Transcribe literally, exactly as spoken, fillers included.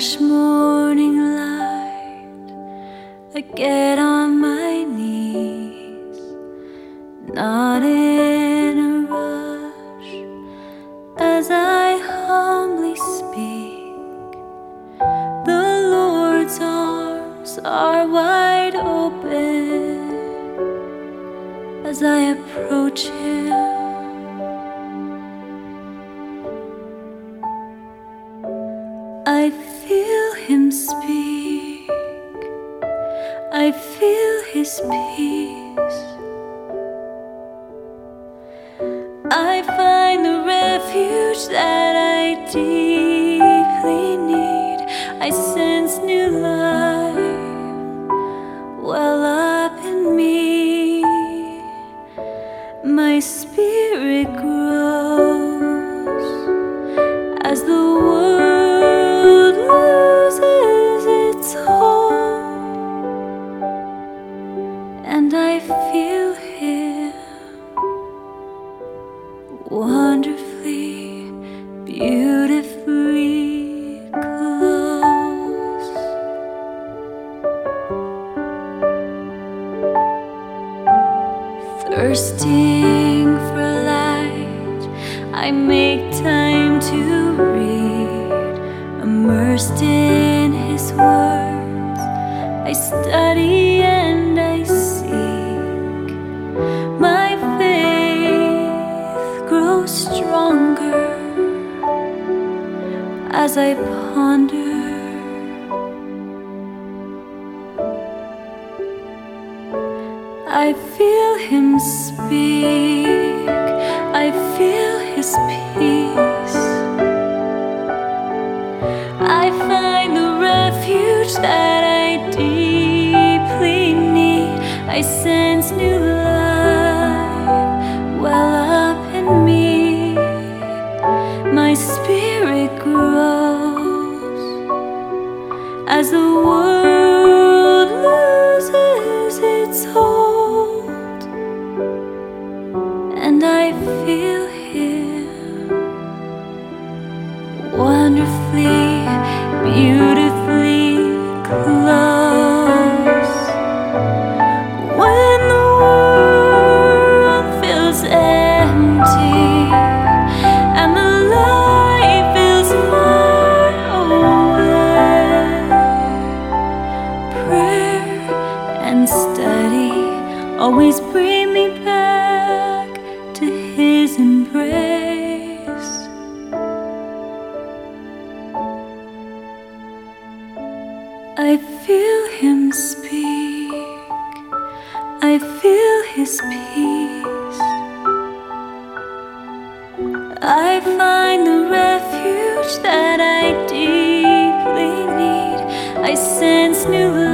fresh morning light, I get on my knees, not in a rush, as I humbly speak. The Lord's arms are wide open as I approach Him. I feel Him speak, I feel His peace. I find the refuge that I deeply need. I sense new life well up in me. My spirit grows as the world loses its hold, and I feel Him wonderfully, beautifully close. Thirsting for light, I make time to read. Immersed in His words, I study and I seek. My faith grows stronger as I ponder. I feel Him speak, I feel His peace. I find the refuge that I deeply need. I sense new life well up in me. My spirit grows as the world loses its hold, and I feel Him wonderfully, beautifully close. When the world feels empty and the light feels far away, prayer and study always bring me back to His embrace. I feel Him speak, I feel His peace. I find the refuge that I deeply need. I sense new life